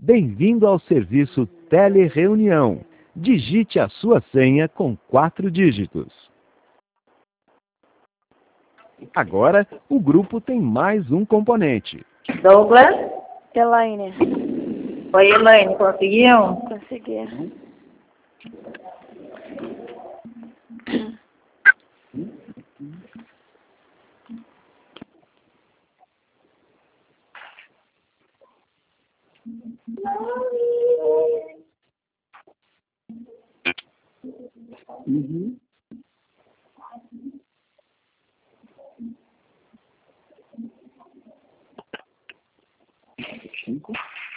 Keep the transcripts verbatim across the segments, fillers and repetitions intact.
Bem-vindo ao serviço Telereunião. Digite a sua senha com quatro dígitos. Agora, o grupo tem mais um componente. Douglas? Elaine. Oi, Elaine, conseguiu? Consegui. Uhum. Cinco.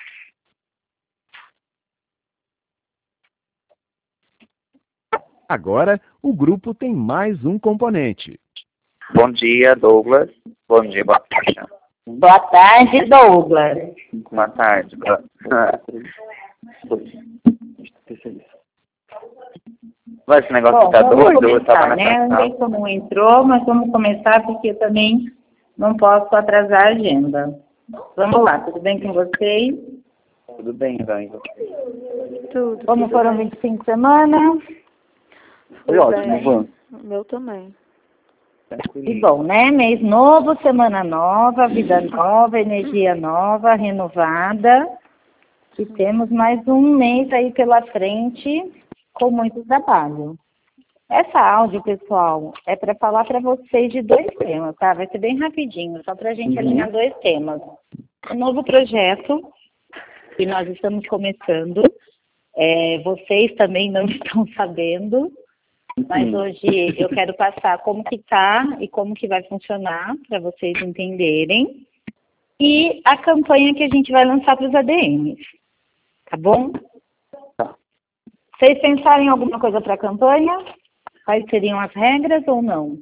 Agora, o grupo tem mais um componente. Bom dia, Douglas. Bom dia, boa tarde. Boa tarde, Douglas. Boa tarde. Boa... Vai, esse negócio Bom, tá vamos doido, eu tava começar, né? nessa Eu não sei sala. como entrou, mas vamos começar porque eu também não posso atrasar a agenda. Vamos lá, tudo bem com vocês? Tudo bem, Dani? Tudo. Como tudo foram bem. vinte e cinco semanas? Foi ótimo, bem. Van. O meu também. E bom, né? Mês novo, semana nova, vida nova, energia nova, renovada. E temos mais um mês aí pela frente com muito trabalho. Essa áudio, pessoal, é para falar para vocês de dois temas, tá? Vai ser bem rapidinho, só para a gente Uhum. alinhar dois temas. Um novo projeto que nós estamos começando. É, vocês também não estão sabendo. Mas hoje eu quero passar como que tá e como que vai funcionar para vocês entenderem. E a campanha que a gente vai lançar para os A D Ms. Tá bom? Tá. Vocês pensaram em alguma coisa para a campanha? Quais seriam as regras ou não?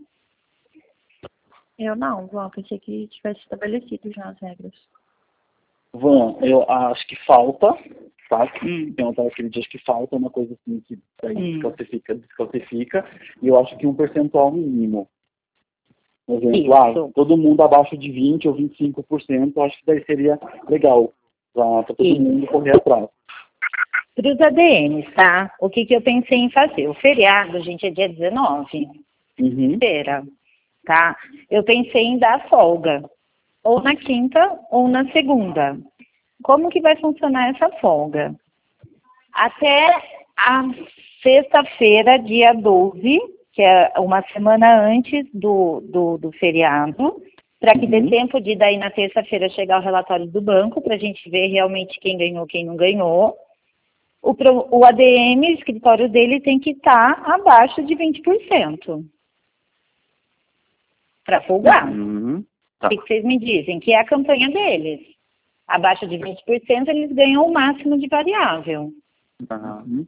Eu não, João, pensei que tivesse estabelecido já as regras. Van, eu acho que falta, tá? Hum. Tem um aquele dia que falta uma coisa assim que aí Hum. desclassifica, desclassifica, e eu acho que um percentual mínimo. Por exemplo, Isso. ah, todo mundo abaixo de vinte ou vinte e cinco por cento, acho que daí seria legal para todo Isso. mundo correr atrás. Para os A D Ms, tá? O que, que eu pensei em fazer? O feriado, gente, é dia dezenove. Uhum. Feira, tá? Eu pensei em dar folga, ou na quinta ou na segunda. Como que vai funcionar essa folga? Até a sexta-feira, dia doze, que é uma semana antes do, do, do feriado, para que dê Uhum. tempo de daí na terça-feira chegar o relatório do banco, para a gente ver realmente quem ganhou, quem não ganhou. O, pro, o A D M, o escritório dele tem que estar abaixo de vinte por cento. Para folgar. Uhum. O Tá. que que vocês me dizem? Que é a campanha deles. Abaixo de vinte por cento, eles ganham o máximo de variável. Uhum.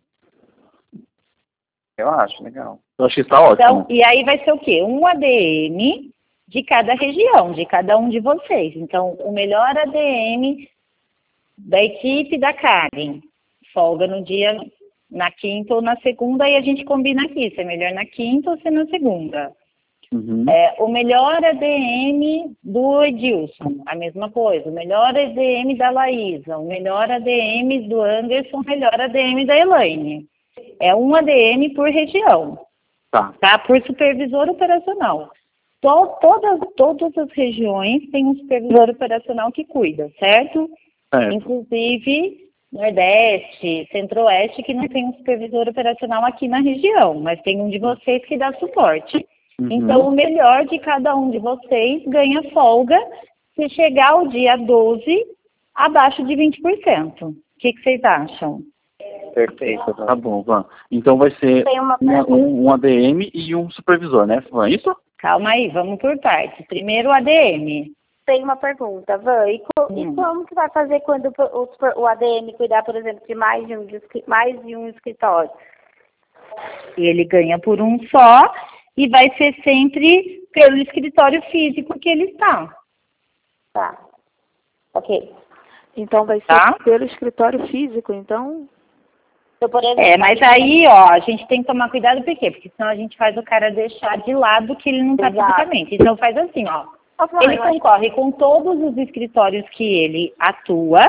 Eu acho, legal. Eu acho que está ótimo. Então, e aí vai ser o quê? Um A D M de cada região, de cada um de vocês. Então, o melhor A D M da equipe da Karen folga no dia, na quinta ou na segunda, e a gente combina aqui, se é melhor na quinta ou se é na segunda. Uhum. É, o melhor A D M do Edilson, a mesma coisa. O melhor A D M da Laísa, o melhor A D M do Anderson, o melhor A D M da Elaine. É um A D M por região, Tá. tá? Por supervisor operacional. To, todas, todas as regiões têm um supervisor operacional que cuida, certo? É. Inclusive Nordeste, Centro-Oeste, que não tem um supervisor operacional aqui na região, mas tem um de vocês que dá suporte. Uhum. Então, o melhor de cada um de vocês ganha folga se chegar o dia doze abaixo de vinte por cento. O que, que vocês acham? Perfeito. Tá bom, Van. Então vai ser Tem uma uma- um, um A D M e um supervisor, né, Van? Isso? Calma aí, vamos por partes. Primeiro o A D M. Tem uma pergunta, Van. E, co Hum. e como que vai fazer quando o, o, o A D M cuidar, por exemplo, de mais de um, de mais de um escritório? E ele ganha por um só e vai ser sempre pelo escritório físico que ele está. Tá. Ok. Então vai ser Tá? pelo escritório físico, então? Então, por exemplo, é, mas aí, ó, a gente tem que tomar cuidado, por quê? Porque senão a gente faz o cara deixar de lado que ele não está fisicamente. Então faz assim, ó. Ele concorre com todos os escritórios que ele atua,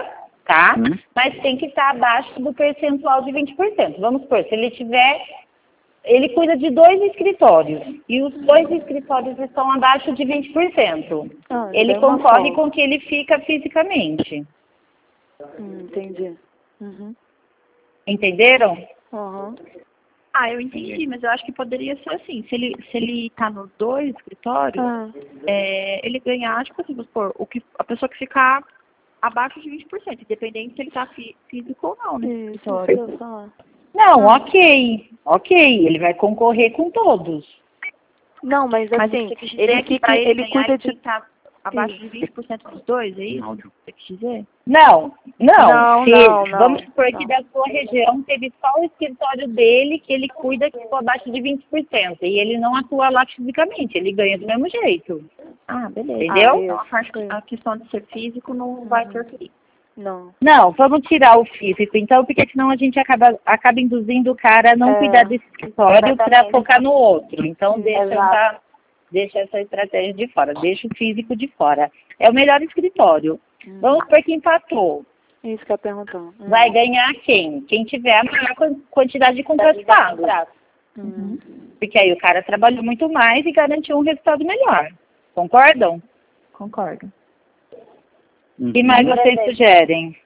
tá? Hum. Mas tem que estar abaixo do percentual de vinte por cento. Vamos supor, se ele tiver... Ele cuida de dois escritórios e os dois escritórios estão abaixo de vinte por cento. Ah, ele tem uma concorre folga. com que ele fica fisicamente. Hum, entendi. Uhum. Entenderam? Uhum. Ah, eu entendi, mas eu acho que poderia ser assim. Se ele se ele tá nos dois escritórios, Ah, é, ele ganhar, tipo assim, vamos supor, o que, a pessoa que ficar abaixo de vinte por cento, independente se ele tá fí- físico ou não nesse isso, escritório. isso que eu ia falar. Não, ok. Ok, ele vai concorrer com todos. Não, mas Mas assim, você quis dizer ele que fica, pra ele, ele ganhar, cuida ele de... tem que estar abaixo de vinte por cento dos dois, é isso? Áudio. Você quis dizer? Não, não. Não, se, não, não, vamos supor não. que da sua região teve só o escritório dele que ele cuida que ficou abaixo de vinte por cento. E ele não atua lá fisicamente, ele ganha do mesmo jeito. Ah, beleza. Entendeu? Ah, Então a, parte, isso. a questão de ser físico não vai interferir. Não. Não, vamos tirar o físico, então, porque senão a gente acaba, acaba induzindo o cara a não É, cuidar desse escritório para exatamente. focar no outro. Então, deixa, Exato. essa, deixa essa estratégia de fora, deixa o físico de fora. É o melhor escritório. Hum. Vamos supor que empatou. Isso que eu ia perguntar. Hum. Vai ganhar quem? Quem tiver a maior quan- quantidade de contratos pagos. Hum. Porque aí o cara trabalhou muito mais e garantiu um resultado melhor. Concordam? Concordo. Uhum. O que mais vocês sugerem?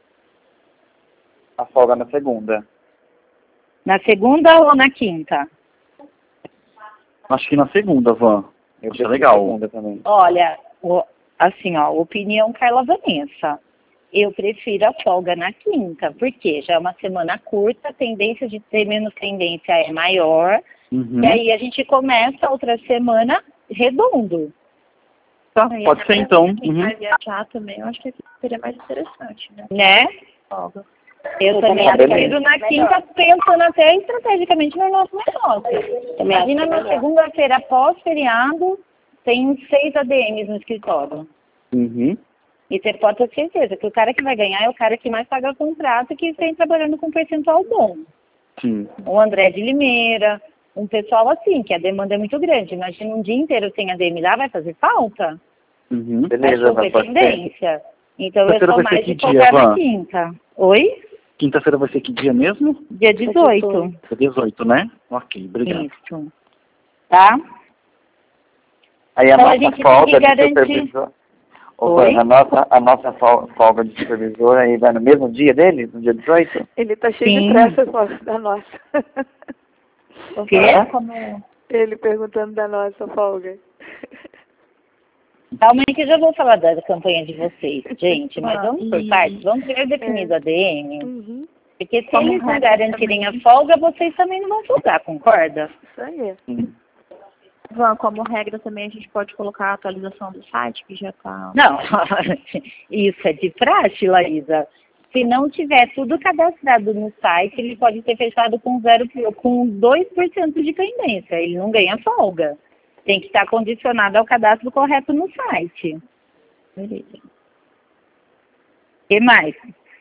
A folga na segunda. Na segunda ou na quinta? Acho que na segunda, Van. Eu acho legal. Segunda também. Olha, o- assim, ó, opinião Carla Vanessa. Eu prefiro a folga na quinta, porque já é uma semana curta, a tendência de ter menos tendência é maior, Uhum. e aí a gente começa a outra semana redondo, Tá, Aí, pode até ser pra então. Quem Uhum. vai viajar também, eu acho que seria mais interessante, né? né? Folga. Eu também prefiro na quinta, pensando até estrategicamente no nosso negócio. Imagina na segunda-feira, pós-feriado, tem uns seis A D Ms no escritório. Uhum. E você pode ter certeza que o cara que vai ganhar é o cara que mais paga contrato e que vem trabalhando com um percentual bom. Sim. O André de Limeira, um pessoal assim, que a demanda é muito grande. Imagina um dia inteiro sem A D M lá, vai fazer falta? Uhum. Beleza, Vai Van, chover pode ser. tendência. Então eu Terça-feira sou vai ser mais que de dia, focar na Van? quinta. Oi? Quinta-feira vai ser que dia mesmo? Dia dezoito. Dia dezoito, né? Ok, obrigado. Isso. Tá? Aí a Então, a nossa gente tem folga que de garantir- supervisor. Ô, Oi? Van, a nossa, a nossa fol- folga de supervisor aí vai no mesmo dia dele? No dia dezoito? Ele tá cheio Sim. de pressa com a- da nossa. O quê? Como... Ele perguntando da nossa folga. Calma aí que eu já vou falar da campanha de vocês, gente. Mas Ah, vamos por e- partes. Vamos ver definido a A D M. Uhum. Porque se Como eles não regra garantirem a também. folga, vocês também não vão folgar, concorda? Isso aí. Sim. Van, como regra também a gente pode colocar a atualização do site, que já tá... Não, isso é de praxe, Laísa. Se não tiver tudo cadastrado no site, ele pode ter fechado com, zero, com dois por cento de pendência. Ele não ganha folga. Tem que estar condicionado ao cadastro correto no site. Beleza. O que mais?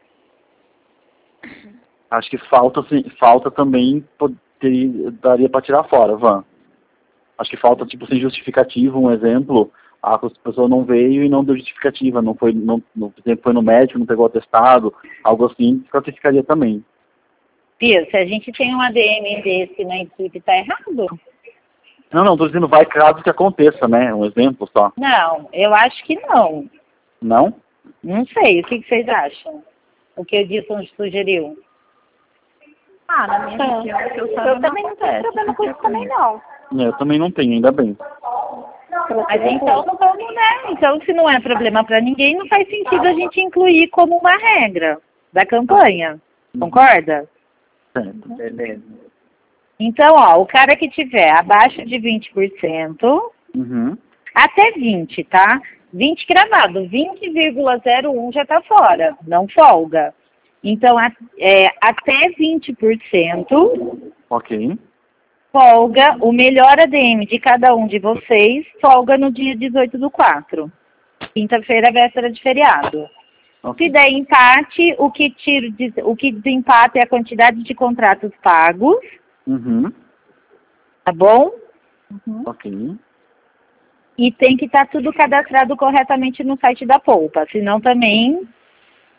Acho que falta, sim, falta também poderia, daria para tirar fora, Van. Acho que falta, tipo, sem justificativa, um exemplo, a pessoa não veio e não deu justificativa, não foi, não, não, por exemplo, foi no médico, não pegou atestado, algo assim, classificaria também. Pia, se a gente tem um A D M desse na equipe, tá errado? Não, não, tô dizendo vai caso que aconteça, né? Um exemplo só. Não, eu acho que não. Não? Não sei, o que, que vocês acham? O que o Edson sugeriu? Ah, na minha É. região, que eu Eu saiba, também não tenho acontece, problema com isso também, não. É, eu também não tenho, ainda bem. Mas então não vamos, né? Então, se não é problema para ninguém, não faz sentido a gente incluir como uma regra da campanha. Concorda? Certo. Beleza. Então, ó, o cara que tiver abaixo de vinte por cento, Uhum. até vinte, tá? vinte cravado, vinte vírgula zero um já tá fora, não folga. Então, a- é, até vinte por cento Ok. folga, o melhor A D M de cada um de vocês, folga no dia dezoito do quatro. Quinta-feira, véspera de feriado. Ok. Se der empate, o que, tira, des- o que desempata é a quantidade de contratos pagos, Uhum. tá bom? Ok. E tem que estar tudo cadastrado corretamente no site da Poupa, senão também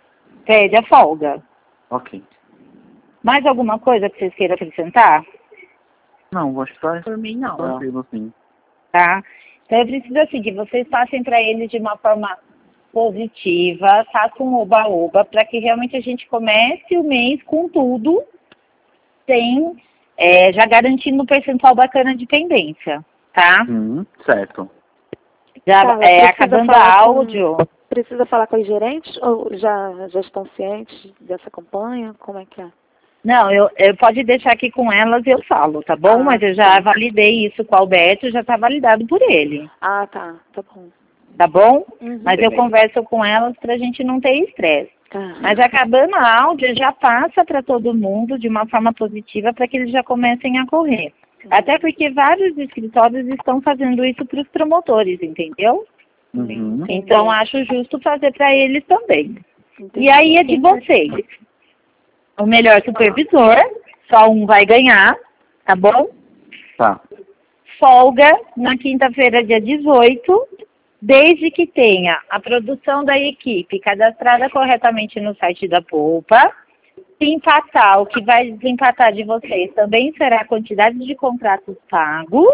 perde a folga. Ok. Mais alguma coisa que vocês queiram acrescentar? Não, acho que tá Por mim, não. tranquilo, assim. Tá? Então eu preciso assim, que vocês passem para eles de uma forma positiva, façam um oba-oba, para que realmente a gente comece o mês com tudo, sem, é, já garantindo um percentual bacana de pendência, tá? Hum, certo. Já, Carla, é, precisa acabando falar a com- áudio, Precisa falar com os gerentes ou já, já estão cientes dessa campanha? Como é que é? não, eu, eu pode deixar aqui com elas e eu falo, tá bom? Ah, Mas eu já tá. validei isso com o Alberto, já está validado por ele, Ah, tá. Tá bom. tá bom? Uhum. Mas eu converso com elas para a gente não ter estresse. Tá. Mas acabando a áudio, já passa para todo mundo de uma forma positiva para que eles já comecem a correr. Até porque vários escritórios estão fazendo isso para os promotores, entendeu? Uhum. Então acho justo fazer para eles também. Entendi. E aí é de vocês. O melhor supervisor, só um vai ganhar, tá bom? Tá. Folga na quinta-feira, dia dezoito, desde que tenha a produção da equipe cadastrada corretamente no site da Poupa. Se empatar, o que vai desempatar de vocês também será a quantidade de contratos pagos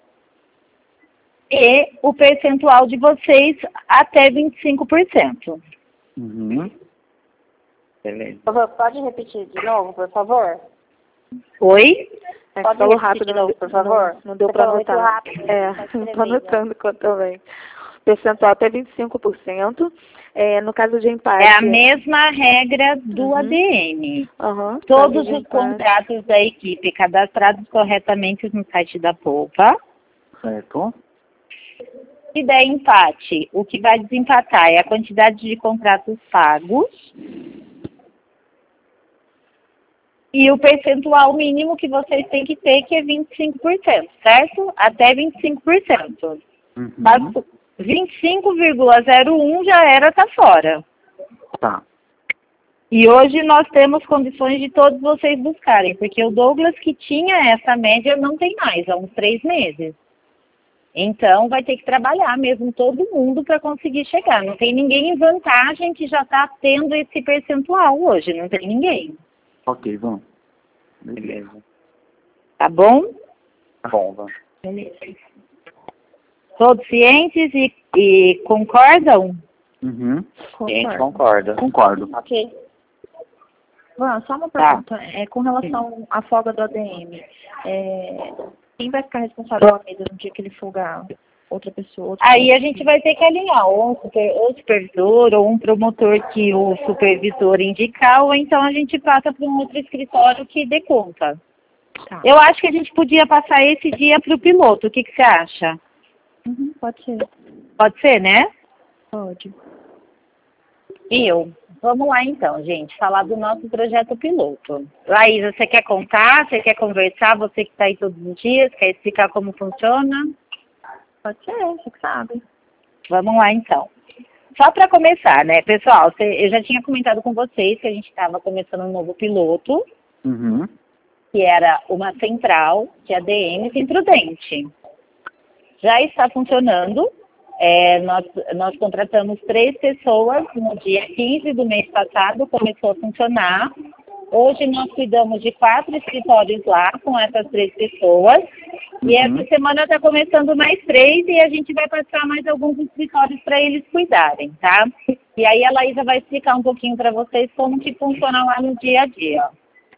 e o percentual de vocês até vinte e cinco por cento. Uhum. Beleza. Pode repetir de novo, por favor? Oi? É, Pode falou repetir rápido, de não, novo, por favor? Não, não deu Você para falou muito anotar. rápido, É, tá estou escrevendo. anotando quanto também. Percentual até vinte e cinco por cento. É, no caso de empate. É a mesma regra do Uhum. A D M. Aham, Todos caso de os empate. contratos da equipe cadastrados corretamente no site da Poupa. Certo. Se der empate, o que vai desempatar é a quantidade de contratos pagos e o percentual mínimo que vocês têm que ter, que é vinte e cinco por cento, certo? Até vinte e cinco por cento. Uhum. Mas vinte e cinco vírgula zero um já era, tá fora. Tá. E hoje nós temos condições de todos vocês buscarem, porque o Douglas, que tinha essa média, não tem mais, há uns três meses. Então, vai ter que trabalhar mesmo todo mundo para conseguir chegar. Não tem ninguém em vantagem que já está tendo esse percentual hoje, não tem ninguém. Ok, vamos. Beleza. Tá bom? Tá bom, vamos. Beleza. Todos cientes e, e concordam? Uhum. Gente, concorda. Concordo. Ok. Luan, só uma Tá. pergunta. É, com relação à folga do A D M, é, quem vai ficar responsável pela mesa no dia que ele folgar? Outra pessoa? Outra Aí a gente vai ter que alinhar ou um super, ou supervisor ou um promotor que o supervisor indicar, ou então a gente passa para um outro escritório que dê conta. Tá. Eu acho que a gente podia passar esse dia para o piloto. O que, que você acha? Uhum, pode ser. Pode ser, né? Pode. Eu. Vamos lá então, gente, falar do nosso projeto piloto. Laísa, você quer contar? Você quer conversar? Você que está aí todos os dias, quer explicar como funciona? Pode ser, você que sabe. Vamos lá então. Só para começar, né, pessoal, cê, eu já tinha comentado com vocês que a gente estava começando um novo piloto, Uhum. que era uma central de A D M Sem Prudente. Já está funcionando. É, nós, nós contratamos três pessoas no dia quinze do mês passado, começou a funcionar. Hoje nós cuidamos de quatro escritórios lá com essas três pessoas. E Uhum. essa semana está começando mais três e a gente vai passar mais alguns escritórios para eles cuidarem, tá? E aí a Laísa vai explicar um pouquinho para vocês como que funciona lá no dia a dia.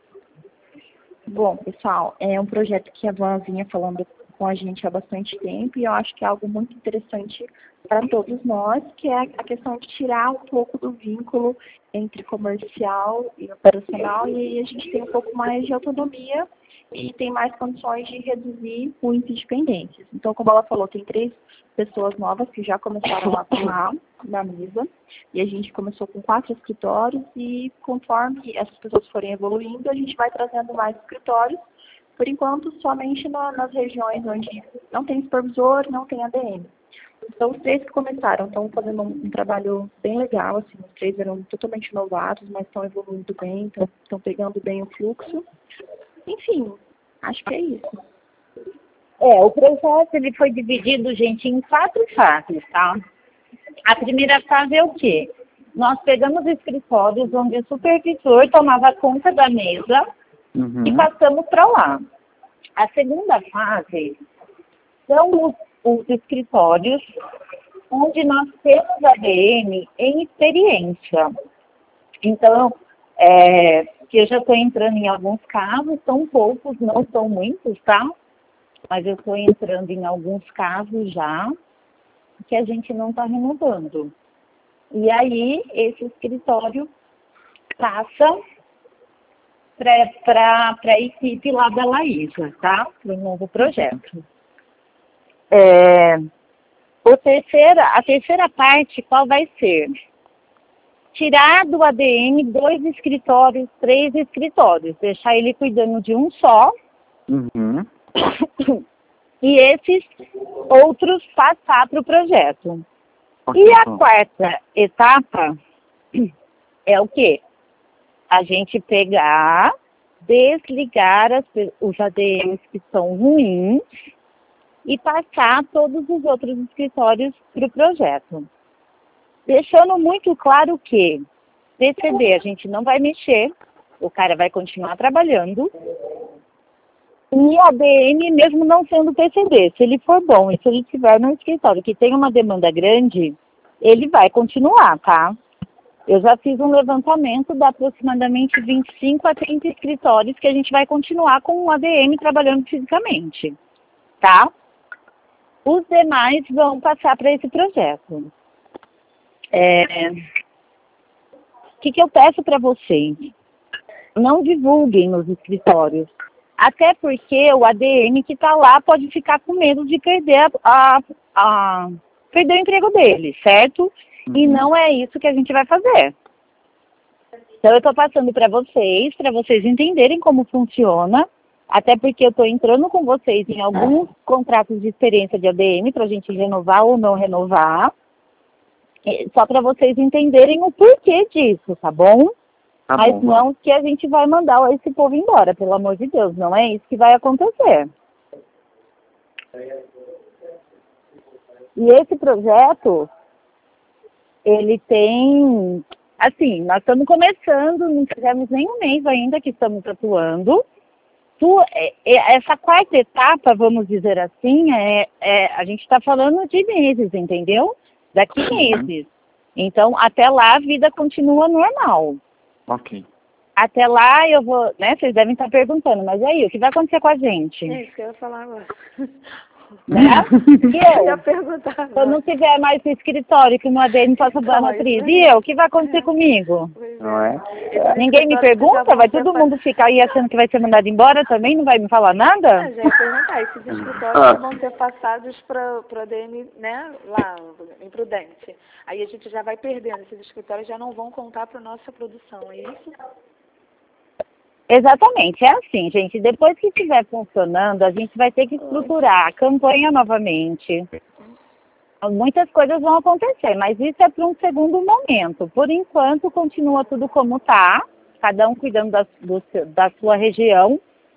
Bom, pessoal, é um projeto que a Van vinha falando com a gente há bastante tempo e eu acho que é algo muito interessante para todos nós, que é a questão de tirar um pouco do vínculo entre comercial e operacional e aí a gente tem um pouco mais de autonomia e tem mais condições de reduzir o índice de pendências. Então, como ela falou, tem três pessoas novas que já começaram a atuar na mesa e a gente começou com quatro escritórios e conforme essas pessoas forem evoluindo, a gente vai trazendo mais escritórios, por enquanto somente na, nas regiões onde não tem supervisor, não tem A D M. Então, os três que começaram estão fazendo um, um trabalho bem legal, assim, os três eram totalmente novatos, mas estão evoluindo bem, estão, estão pegando bem o fluxo. Enfim, acho que é isso. É, o processo ele foi dividido, gente, em quatro fases, tá? A primeira fase é o quê? nós pegamos escritórios onde o supervisor tomava conta da mesa Uhum. e passamos para lá. A segunda fase são os, os escritórios onde nós temos A D M em experiência. Então, é, que eu já estou entrando em alguns casos, são poucos, não são muitos, tá? Mas eu estou entrando em alguns casos já que a gente não está renovando. E aí, esse escritório passa para a equipe lá da Laísa, tá? Para o novo projeto. É, o terceira, a terceira parte, qual vai ser? Tirar do A D M dois escritórios, três escritórios, deixar ele cuidando de um só, Uhum. e esses outros passar para o projeto. Ok, E a bom. quarta etapa é o quê? A gente pegar, desligar as, os A D Ms que são ruins e passar todos os outros escritórios para o projeto. Deixando muito claro que P C D a gente não vai mexer, o cara vai continuar trabalhando. E A D M, mesmo não sendo P C D, se ele for bom e se ele estiver no escritório que tem uma demanda grande, ele vai continuar, tá? Eu já fiz um levantamento de aproximadamente vinte e cinco a trinta escritórios que a gente vai continuar com o A D M trabalhando fisicamente, tá? Os demais vão passar para esse projeto. É... O que, que eu peço para vocês? Não divulguem nos escritórios. Até porque o A D M que está lá pode ficar com medo de perder, a, a, a, perder o emprego dele, certo? Uhum. E não é isso que a gente vai fazer. Então, eu estou passando para vocês, para vocês entenderem como funciona, até porque eu estou entrando com vocês em alguns contratos de experiência de A D M para a gente renovar ou não renovar, só para vocês entenderem o porquê disso, tá bom? Tá Mas bom, não que a gente vai mandar esse povo embora, pelo amor de Deus, não é isso que vai acontecer. E esse projeto, ele tem, assim, nós estamos começando, não fizemos nem um mês ainda que estamos atuando. Tu, é, essa quarta etapa, vamos dizer assim, é, é, a gente está falando de meses, entendeu? Daqui meses. Então, até lá a vida continua normal. Ok. Até lá eu vou, né, vocês devem estar perguntando, mas aí, o que vai acontecer com a gente? É isso que eu ia falar agora. Né? E Eu eu, ia perguntar agora. quando não tiver mais escritório que no A D M possa dar Então, matriz, isso e aí. eu, o que vai acontecer comigo? Pois Não é? Esses Ninguém me escritórios que já pergunta? vão Vai ser todo pa- mundo ficar aí achando que vai ser mandado embora também? Não vai me falar Ah, nada? já ia perguntar, esses escritórios Ah. que vão ser passados para o A D M, né, lá, em Prudente. Aí a gente já vai perdendo, esses escritórios já não vão contar para a nossa produção, é isso? Exatamente, é assim, gente. Depois que estiver funcionando, a gente vai ter que estruturar a campanha novamente. Muitas coisas vão acontecer, mas isso é para um segundo momento. Por enquanto, continua tudo como está, cada um cuidando da, do, da sua região.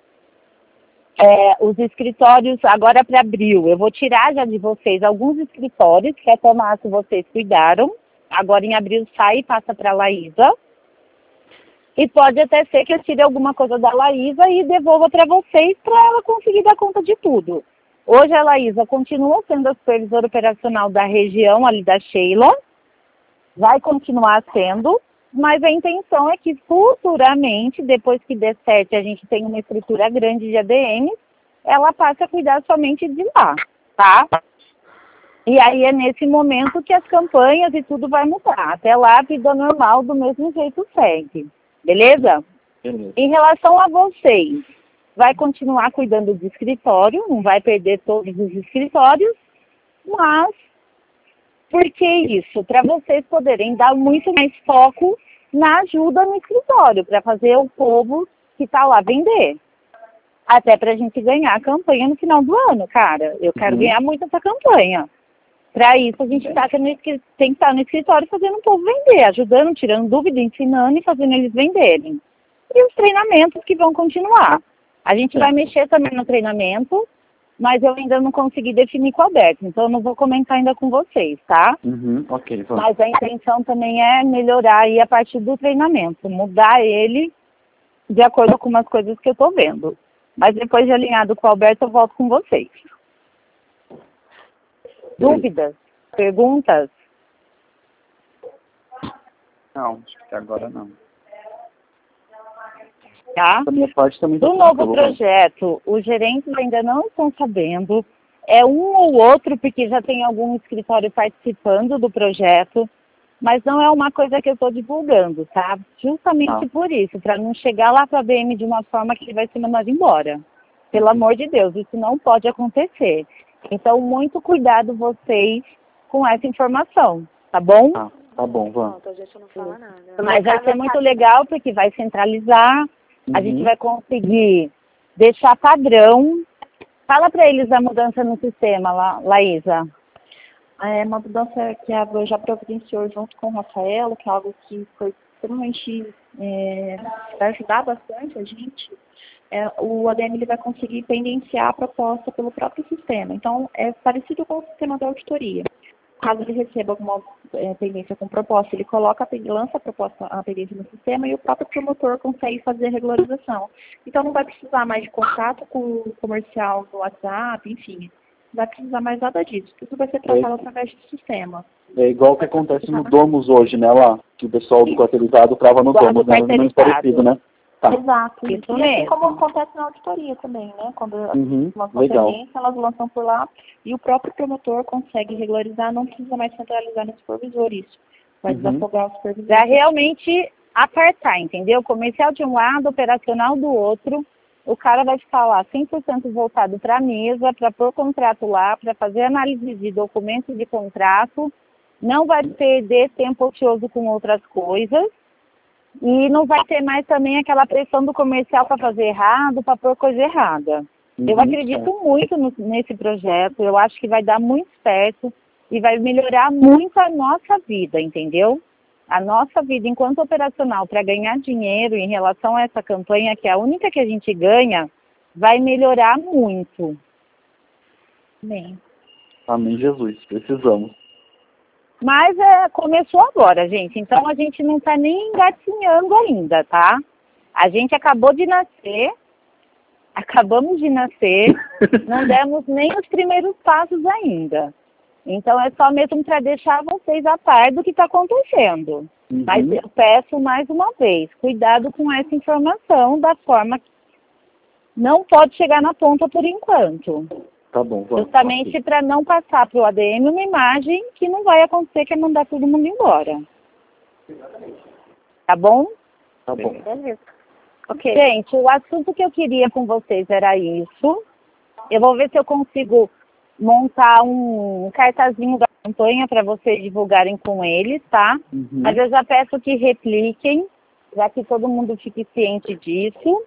É, os escritórios, agora para abril, eu vou tirar já de vocês alguns escritórios, que até março vocês cuidaram. Agora em abril sai e passa para a Laísa. E pode até ser que eu tire alguma coisa da Laísa e devolva para vocês para ela conseguir dar conta de tudo. Hoje a Laísa continua sendo a supervisora operacional da região ali da Sheila, vai continuar sendo, mas a intenção é que futuramente, depois que der certo e a gente tem uma estrutura grande de A D Ms, ela passe a cuidar somente de lá, tá? E aí é nesse momento que as campanhas e tudo vai mudar. Até lá a vida normal do mesmo jeito segue. Beleza? Beleza. Em relação a vocês, vai continuar cuidando do escritório, não vai perder todos os escritórios, mas por que isso? Para vocês poderem dar muito mais foco na ajuda no escritório, para fazer o povo que está lá vender. Até para a gente ganhar a campanha no final do ano, cara. Eu quero Uhum. ganhar muito essa campanha. Para isso, a gente tá no, tem que estar no escritório fazendo o povo vender, ajudando, tirando dúvida, ensinando e fazendo eles venderem. E os treinamentos que vão continuar. A gente vai mexer também no treinamento, mas eu ainda não consegui definir com o Alberto, então eu não vou comentar ainda com vocês, tá? Uhum, ok, vamos. Mas a intenção também é melhorar aí a partir do treinamento, mudar ele de acordo com umas coisas que eu tô vendo. Mas depois de alinhado com o Alberto, eu volto com vocês. Dúvidas? Perguntas? Não, acho que agora não. Tá? Da minha parte também tá Do novo tranquilo, projeto, os gerentes ainda não estão sabendo. É um ou outro, porque já tem algum escritório participando do projeto, mas não é uma coisa que eu estou divulgando, tá? Justamente Ah. por isso, para não chegar lá para a B M de uma forma que ele vai ser mandado embora. Pelo amor de Deus, isso não pode acontecer. Então, muito cuidado vocês com essa informação, tá bom? Ah, tá bom, vamos. Pronto, a gente não fala nada. Mas vai ser muito legal, porque vai centralizar, a Uhum. gente vai conseguir deixar padrão. Fala para eles a mudança no sistema, La- Laísa. É uma mudança que a Avô já providenciou junto com o Rafael, que é algo que foi extremamente, é, vai ajudar bastante a gente. É, o A D M ele vai conseguir pendenciar a proposta pelo próprio sistema. Então, é parecido com o sistema da auditoria. Caso ele receba alguma é, pendência com proposta, ele coloca, a pen- lança a proposta, a pendência no sistema e o próprio promotor consegue fazer a regularização. Então, não vai precisar mais de contato com o comercial do WhatsApp, enfim. Não vai precisar mais nada disso. Tudo vai ser tratado através do sistema. É igual o que acontece no Domus hoje, né, lá, que o pessoal do quarteirizado trava no Guarda Domus, né, o não é quarteirizado. parecido, né? Tá. Exato. Isso E assim mesmo. como acontece na auditoria também, né? Quando Uhum, lançam legal. pendência, elas lançam por lá e o próprio promotor consegue regularizar, não precisa mais centralizar no supervisor isso. Vai Uhum. desafogar o supervisor. Para realmente apartar, entendeu? Comercial de um lado, operacional do outro. O cara vai ficar lá cem por cento voltado para a mesa, para pôr contrato lá, para fazer análise de documentos de contrato. Não vai perder tempo ocioso com outras coisas. E não vai ter mais também aquela pressão do comercial para fazer errado, para pôr coisa errada. Eu Uhum, acredito certo. muito no- nesse projeto, eu acho que vai dar muito certo e vai melhorar muito a nossa vida, entendeu? A nossa vida enquanto operacional para ganhar dinheiro em relação a essa campanha, que é a única que a gente ganha, vai melhorar muito. Bem, Amém, Jesus, precisamos. Mas é, começou agora, gente, então a gente não está nem engatinhando ainda, tá? A gente acabou de nascer, acabamos de nascer, não demos nem os primeiros passos ainda. Então é só mesmo para deixar vocês a par do que está acontecendo. Uhum. Mas eu peço mais uma vez, cuidado com essa informação da forma que não pode chegar na ponta por enquanto. Tá bom, vamos. Justamente para não passar para o A D M uma imagem que não vai acontecer, que é mandar todo mundo embora. Tá bom? Tá bom. beleza. Ok. Gente, o assunto que eu queria com vocês era isso. Eu vou ver se eu consigo montar um cartazinho da campanha para vocês divulgarem com eles, tá? Uhum. Mas eu já peço que repliquem, já que todo mundo fique ciente disso.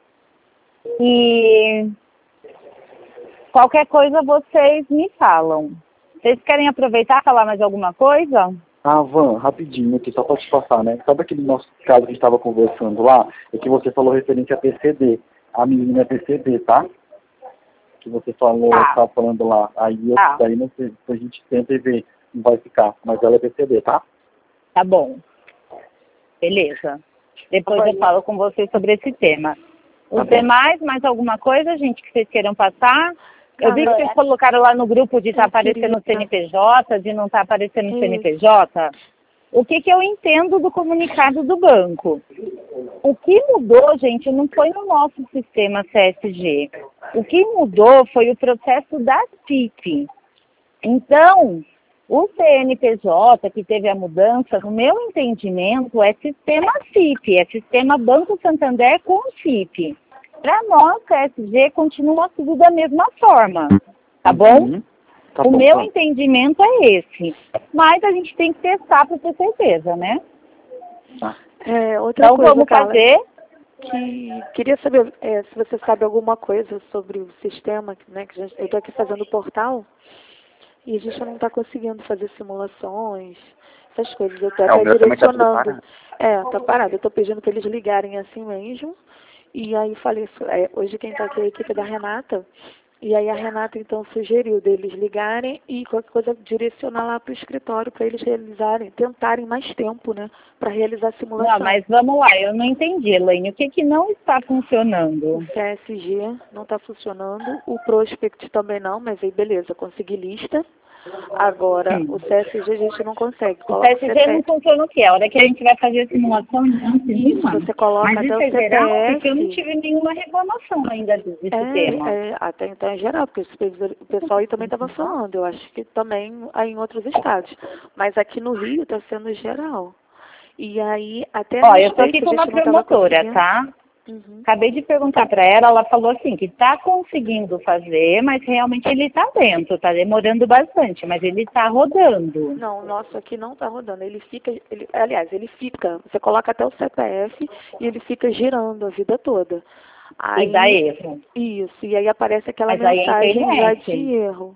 E qualquer coisa vocês me falam. Vocês querem aproveitar e falar mais alguma coisa? Ah, Van, rapidinho aqui, só para te passar, né? Sabe aquele nosso caso que a gente estava conversando lá? É que você falou referente a P C D. A menina é P C D, tá? Que você falou, Tá. estava falando lá. Aí eu, Tá. daí não sei, a gente tenta e vê, não vai ficar. Mas ela é P C D, tá? Tá bom. Beleza. Depois eu falo com vocês sobre esse tema. Os Tá bom. demais, mais alguma coisa, gente, que vocês queiram passar? Eu vi que Ah, vocês colocaram lá no grupo de estar eu aparecendo no C queria- N P J, de não estar aparecendo no C N P J. O que, que eu entendo do comunicado do banco? O que mudou, gente, não foi no nosso sistema C S G. O que mudou foi o processo da C I P. Então, o C N P J que teve a mudança, no meu entendimento, é sistema C I P, é sistema Banco Santander com C I P. Para nós, C S G continua tudo da mesma forma, tá bom? Uhum. Tá o bom, meu tá. entendimento é esse. Mas a gente tem que testar para ter certeza, né? Tá. É, outra Então coisa, vamos Carla, fazer. que queria saber é, se você sabe alguma coisa sobre o sistema, né? Que a gente, eu estou aqui fazendo o portal e a gente não está conseguindo fazer simulações, essas coisas. Eu estou É, o até meu também tá tudo direcionando. parado. É, tá parado. Eu estou pedindo para eles ligarem assim mesmo. E aí falei, é, hoje quem está aqui é a equipe da Renata. E aí a Renata, então, sugeriu deles ligarem e qualquer coisa direcionar lá para o escritório para eles realizarem, tentarem mais tempo, né, para realizar a simulação. Não, mas vamos lá, eu não entendi, Elaine. O que que não está funcionando? O C S G não está funcionando, o Prospect também não, mas aí beleza, consegui lista. Agora, Sim. o C S G a gente não consegue. O Coloca C S G não funciona o quê? A hora que a gente vai fazer a simulação, não Isso, nenhuma. você coloca Mas até isso o é geral, C P F. porque eu não tive nenhuma reclamação ainda desse tema. É, é, até então é geral, porque os supervisores- o pessoal aí também estava falando, eu acho que também aí em outros estados. Mas aqui no Rio está sendo geral. E aí, até Ó, no eu tô aqui States, com a uma gente não tava promotora, conseguindo. tá? Uhum. Acabei de perguntar para ela, ela falou assim, que tá conseguindo fazer, mas realmente ele tá dentro, tá demorando bastante, mas ele tá rodando. Não, o nosso aqui não está rodando. Ele fica, ele, aliás, ele fica, você coloca até o C P F e ele fica girando a vida toda. Aí, E dá erro. Isso, e aí aparece aquela Mas aí é mensagem já internet. de erro.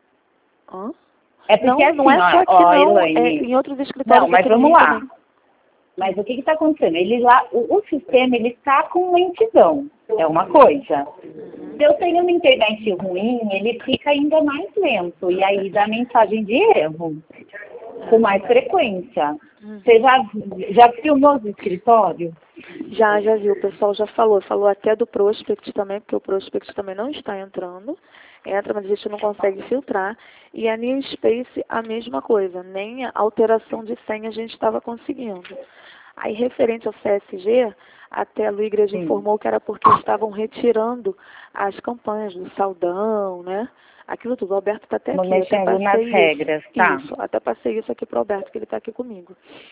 Hã? É porque Não, assim, não é só ó, aqui ó, não, Elaine, é em outros escritórios não, mas aqui no vamos Rio lá. também. Mas o que está acontecendo? Ele lá, o, o sistema ele está com lentidão, é uma coisa. Se eu tenho uma internet ruim, ele fica ainda mais lento e aí dá mensagem de erro com mais frequência. Você já, já filmou os escritórios? Já, já viu, o pessoal já falou, falou até do Prospect também, porque o Prospect também não está entrando. Entra, mas a gente não consegue filtrar. E a New Space, a mesma coisa, nem a alteração de senha a gente estava conseguindo. Aí, referente ao C S G, até a Lu Igreja Sim. informou que era porque estavam retirando as campanhas do Saldão, né? Aquilo tudo. O Alberto está até Não aqui. eu até mexendo nas passei isso. regras, tá? Isso, até passei isso aqui para o Alberto, que ele está aqui comigo.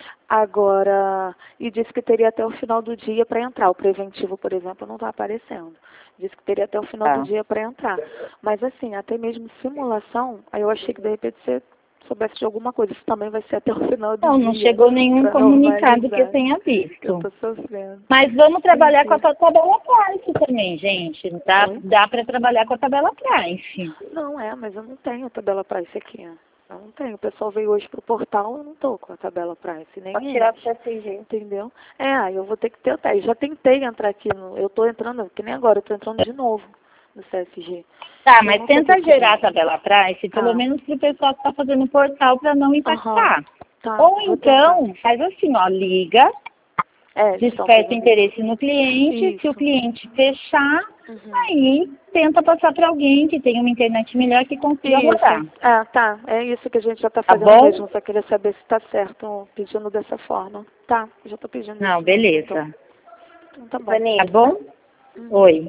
Agora, e disse que teria até o final do dia para entrar. O preventivo, por exemplo, não está aparecendo. Disse que teria até o final Tá. do dia para entrar. Mas assim, até mesmo simulação, aí eu achei que de repente você soubesse de alguma coisa. Isso também vai ser até o final do Não, dia. não chegou nenhum pra comunicado que eu normalizar. tenha Eu visto. tô sofrendo. Mas vamos trabalhar Entendi. com a tabela price também, gente. Dá, Oi? dá para trabalhar com a tabela price. Não, é, mas eu não tenho tabela price aqui. Eu não tenho. O pessoal veio hoje pro portal, eu não tô com a tabela price. Nem Pode tirar eles, do C S G. entendeu? É, aí eu vou ter que tentar. Eu já tentei entrar aqui no... Eu tô entrando, que nem agora, eu tô entrando de novo no C S G. Tá, Eu mas não tô tenta conseguindo. gerar a tabela price, pelo Tá. menos para o pessoal que está fazendo o portal para não impactar. Tá, Ou vou então, faz assim, ó, liga, É, eles estão desperta fazendo interesse no cliente, Isso. se o cliente fechar, Uhum. aí tenta passar para alguém que tenha uma internet melhor que consiga rodar. Isso. Ah, tá. É isso que a gente já está Tá fazendo bom? mesmo. Só queria saber se está certo pedindo dessa forma. Tá, eu já estou pedindo Não, isso. beleza. Então, então tá bom. Vanessa, Tá bom? Uhum. Oi.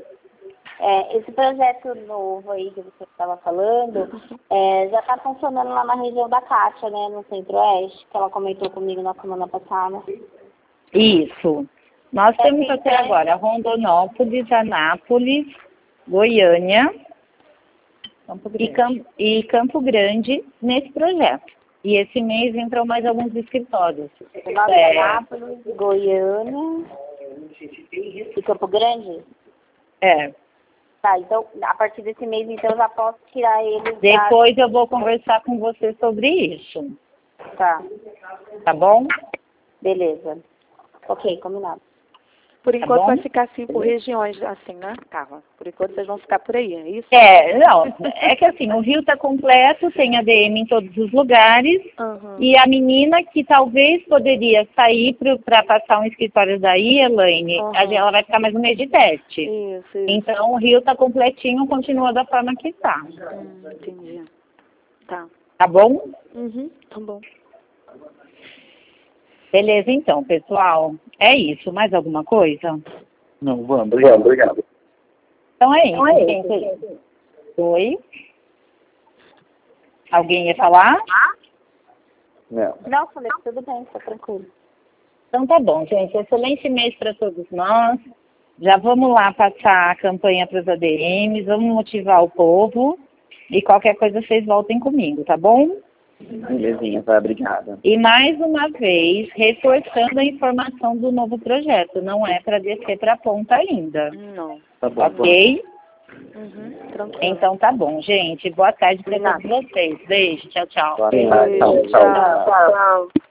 é, esse projeto novo aí que você estava falando, é, já está funcionando lá na região da Cátia, né, no Centro-Oeste, que ela comentou comigo na semana passada. Isso. Nós É, temos sim, até é. agora Rondonópolis, Anápolis, Goiânia e, Cam- e Campo Grande nesse projeto. E esse mês entram mais alguns escritórios. Nova É, Anápolis, Goiânia e Campo Grande? é. Tá, então a partir desse mês então eu já posso tirar eles da... Depois eu vou conversar com você sobre isso. Tá, Tá bom? beleza. Ok, combinado. Por Tá enquanto bom? vai ficar assim por regiões, assim, né, Carla? Por enquanto vocês vão ficar por aí, é isso? É, não, é que assim, o Rio está completo, tem A D M em todos os lugares, Uhum. e a menina que talvez poderia sair para passar um escritório daí, Elaine, Uhum. a gente- ela vai ficar mais um mês de teste. Isso, isso. Então, o Rio está completinho, continua da forma que está. Hum, entendi. Tá. Tá bom? Uhum, tá bom. Beleza, então, pessoal. É isso. Mais alguma coisa? Não, vamos, obrigado. obrigado. Então é isso, gente. Oi? Alguém ia falar? Não. Não, falei, tudo bem, tá tranquilo. Então tá bom, gente. Excelente mês para todos nós. Já vamos lá passar a campanha para os A D Ms, vamos motivar o povo. E qualquer coisa vocês voltem comigo, tá bom? Belezinha, tá? Obrigada. E mais uma vez, reforçando a informação do novo projeto. Não é para descer para a ponta ainda. Não. Tá bom. Ok? Uhum, tranquilo. Então tá bom, gente. Boa tarde para todos vocês. Beijo. Tchau, tchau. Boa tarde. Beijo, Tchau, tchau. tchau.